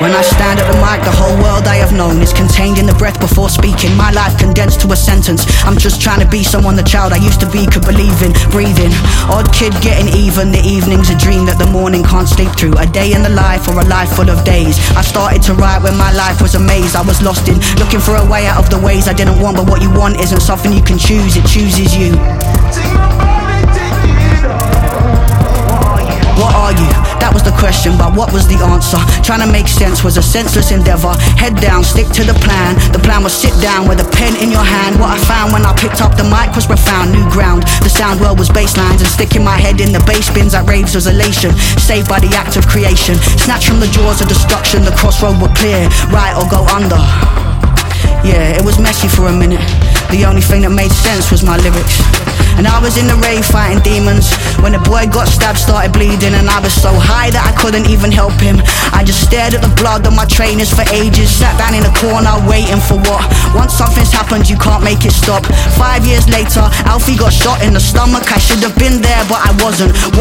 When I stand at the mic, the whole world I have known is contained in the breath before speaking. My life condensed to a sentence. I'm just trying to be someone the child I used to be could believe in. Breathing, odd kid getting even. The evening's a dream that the morning can't sleep through. A day in the life or a life full of days. I started to write when my life was a maze. I was lost in looking for a way out of the ways I didn't want. But what you want isn't something you can choose, it chooses you. What are you? That was the question, but what was the answer? Trying to make sense was a senseless endeavor. Head down, stick to the plan. The plan was sit down with a pen in your hand. What I found when I picked up the mic was profound. New ground, the sound world was bass lines. And sticking my head in the bass bins at raves was elation. Saved by the act of creation. Snatched from the jaws of destruction. The crossroad were clear, right or go under. Yeah, it was messy for a minute. The only thing that made sense was my lyrics. And I was in the rave fighting demons when the boy got stabbed, started bleeding. And I was so high that I couldn't even help him. I just stared at the blood on my trainers for ages. Sat down in a corner waiting for what? Once something's happened you can't make it stop. 5 years later, Alfie got shot in the stomach. I should have been there but I wasn't.